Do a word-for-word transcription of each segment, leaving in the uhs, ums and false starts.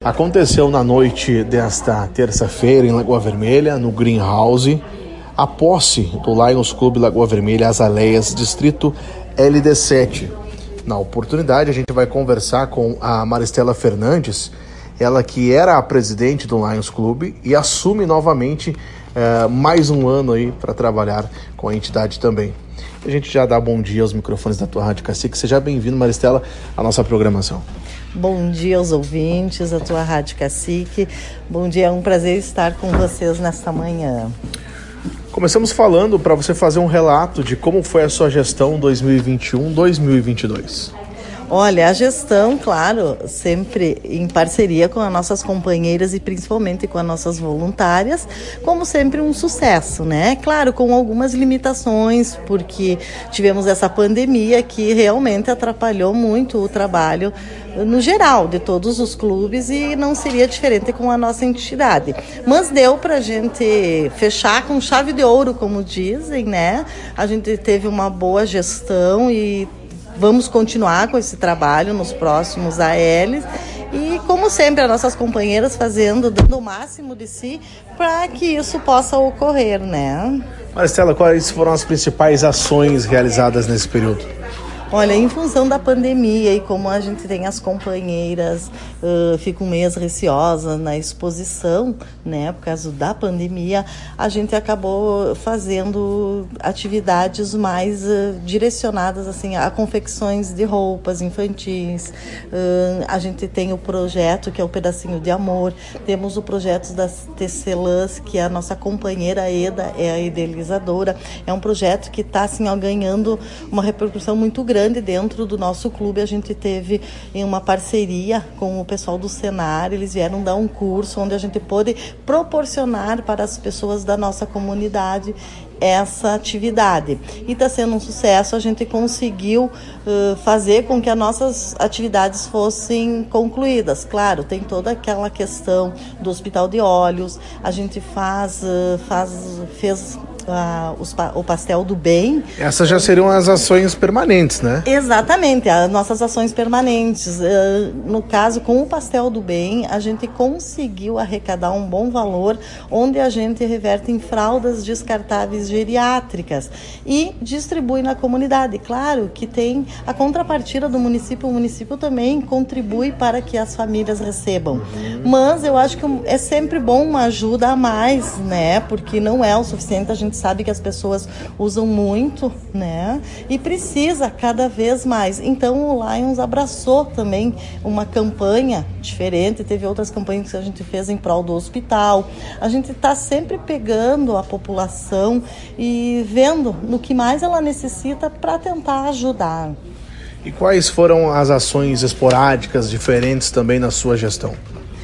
Aconteceu na noite desta terça-feira em Lagoa Vermelha, no Greenhouse, a posse do Lions Clube Lagoa Vermelha Azaleias, distrito L D sete. Na oportunidade, a gente vai conversar com a Maristela Fernandes, ela que era a presidente do Lions Clube e assume novamente eh, mais um ano aí para trabalhar com a entidade também. A gente já dá bom dia aos microfones da tua Rádio Cacique. Seja bem-vindo, Maristela, à nossa programação. Bom dia aos ouvintes da tua Rádio Cacique. Bom dia, é um prazer estar com vocês nesta manhã. Começamos falando para você fazer um relato de como foi a sua gestão dois mil e vinte e um, dois mil e vinte e dois. Olha, a gestão, claro, sempre em parceria com as nossas companheiras e principalmente com as nossas voluntárias, como sempre um sucesso, né? Claro, com algumas limitações, porque tivemos essa pandemia que realmente atrapalhou muito o trabalho no geral de todos os clubes e não seria diferente com a nossa entidade. Mas deu para a gente fechar com chave de ouro, como dizem, né? A gente teve uma boa gestão e vamos continuar com esse trabalho nos próximos A Ls e, como sempre, as nossas companheiras fazendo, dando o máximo de si para que isso possa ocorrer, né? Maristela, quais foram as principais ações realizadas nesse período? Olha, em função da pandemia e como a gente tem as companheiras, uh, ficam meio receosas na exposição, né, por causa da pandemia, a gente acabou fazendo atividades mais uh, direcionadas, assim, a confecções de roupas infantis. Uh, a gente tem o projeto que é o Pedacinho de Amor, temos o projeto das tecelãs, que é a nossa companheira Eda, é a idealizadora. É um projeto que está, assim, ó, ganhando uma repercussão muito grande dentro do nosso clube. A gente teve em uma parceria com o pessoal do Senar, eles vieram dar um curso onde a gente pôde proporcionar para as pessoas da nossa comunidade essa atividade. E está sendo um sucesso, a gente conseguiu uh, fazer com que as nossas atividades fossem concluídas. Claro, tem toda aquela questão do Hospital de Olhos, a gente faz, uh, faz fez Uh, os, o Pastel do Bem. Essas já seriam as ações permanentes, né? Exatamente, as nossas ações permanentes. Uh, no caso, com o Pastel do Bem, a gente conseguiu arrecadar um bom valor, onde a gente reverte em fraldas descartáveis geriátricas e distribui na comunidade. Claro que tem a contrapartida do município, o município também contribui para que as famílias recebam. Uhum. Mas eu acho que é sempre bom uma ajuda a mais, né? Porque não é o suficiente, a gente sabe que as pessoas usam muito, né? E precisa cada vez mais. Então o Lions abraçou também uma campanha diferente, teve outras campanhas que a gente fez em prol do hospital. A gente está sempre pegando a população e vendo no que mais ela necessita para tentar ajudar. E quais foram as ações esporádicas diferentes também na sua gestão?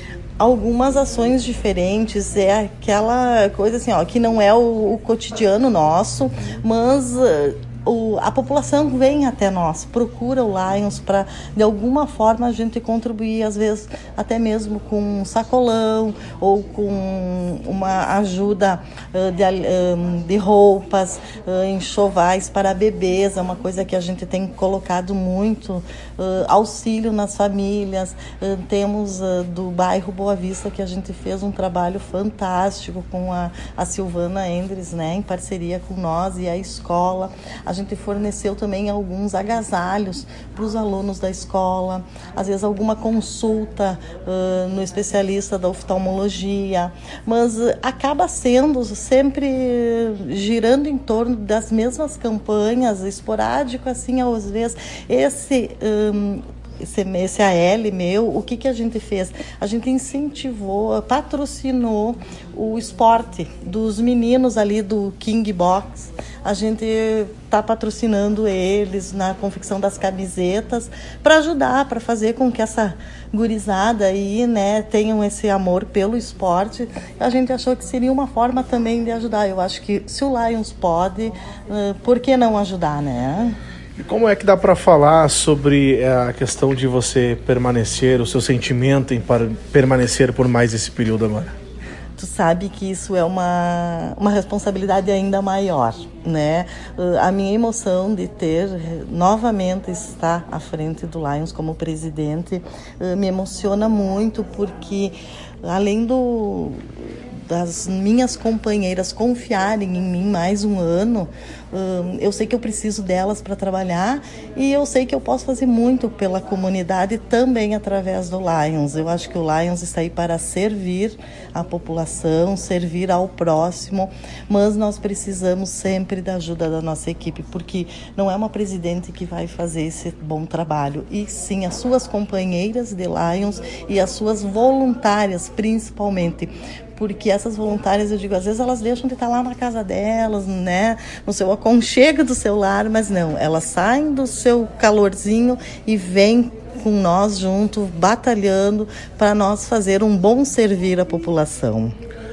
Algumas ações diferentes, é aquela coisa assim, ó, que não é o, o cotidiano nosso, mas uh, o, a população vem até nós, procura o Lions para, de alguma forma, a gente contribuir, às vezes até mesmo com um sacolão ou com uma ajuda uh, de, uh, de roupas, uh, enxovais para bebês, é uma coisa que a gente tem colocado muito, uh, auxílio nas famílias. Uh, temos uh, do bairro Boa Vista, que a gente fez um trabalho fantástico com a, a Silvana Endres, né, em parceria com nós e a escola. A gente forneceu também alguns agasalhos para os alunos da escola, às vezes alguma consulta uh, no especialista da oftalmologia, mas uh, acaba sendo sempre girando em torno das mesmas campanhas, esporádico assim, às vezes. Esse... Um, Esse, esse A L meu, o que, que a gente fez? A gente incentivou, patrocinou o esporte dos meninos ali do King Box. A gente está patrocinando eles na confecção das camisetas para ajudar, para fazer com que essa gurizada aí, né, tenham esse amor pelo esporte. A gente achou que seria uma forma também de ajudar. Eu acho que se o Lions pode, uh, por que não ajudar, né? E como é que dá para falar sobre a questão de você permanecer, o seu sentimento em par- permanecer por mais esse período agora? tu sabe que isso é uma, uma responsabilidade ainda maior, né? A minha emoção de ter novamente estar à frente do Lions como presidente me emociona muito, porque além do das minhas companheiras confiarem em mim mais um ano, eu sei que eu preciso delas para trabalhar e eu sei que eu posso fazer muito pela comunidade também através do Lions. Eu acho que o Lions está aí para servir a população, servir ao próximo, mas nós precisamos sempre da ajuda da nossa equipe, porque não é uma presidente que vai fazer esse bom trabalho, e sim as suas companheiras de Lions e as suas voluntárias, principalmente. Porque essas voluntárias, eu digo, às vezes elas deixam de estar lá na casa delas, né, no seu aconchego do seu lar, mas não, elas saem do seu calorzinho e vêm com nós junto, batalhando para nós fazer um bom servir à população.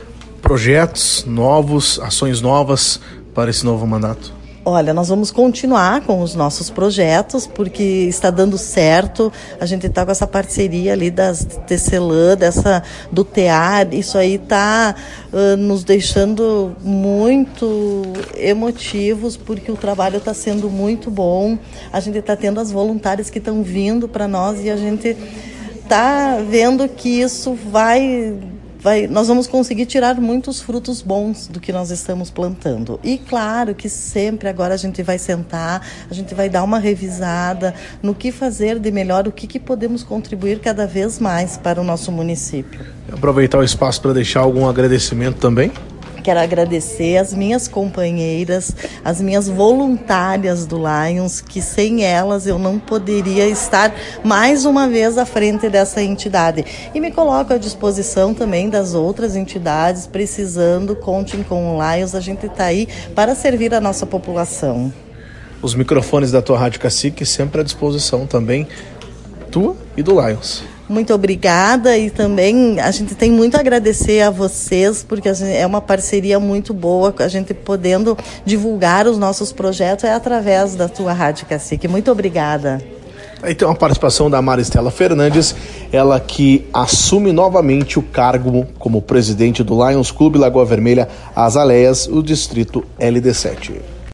Projetos novos, ações novas para esse novo mandato? Olha, nós vamos continuar com os nossos projetos, porque está dando certo. A gente está com essa parceria ali das Tecelã, dessa, do T E A R. Isso aí está uh, nos deixando muito emotivos, porque o trabalho está sendo muito bom. A gente está tendo as voluntárias que estão vindo para nós e a gente está vendo que isso vai... Vai, nós vamos conseguir tirar muitos frutos bons do que nós estamos plantando. E claro que sempre agora a gente vai sentar, a gente vai dar uma revisada no que fazer de melhor, o que, que podemos contribuir cada vez mais para o nosso município. Aproveitar o espaço para deixar algum agradecimento também? Quero agradecer as minhas companheiras, as minhas voluntárias do Lions, que sem elas eu não poderia estar mais uma vez à frente dessa entidade. E me coloco à disposição também das outras entidades, precisando, contem com o Lions, a gente está aí para servir a nossa população. Os microfones da tua Rádio Cacique sempre à disposição também, tua e do Lions. Muito obrigada, e também a gente tem muito a agradecer a vocês, porque é uma parceria muito boa, a gente podendo divulgar os nossos projetos é através da tua Rádio Cacique. Muito obrigada. Aí tem uma participação da Maristela Fernandes, ela que assume novamente o cargo como presidente do Lions Clube Lagoa Vermelha Azaleias, o distrito L D sete.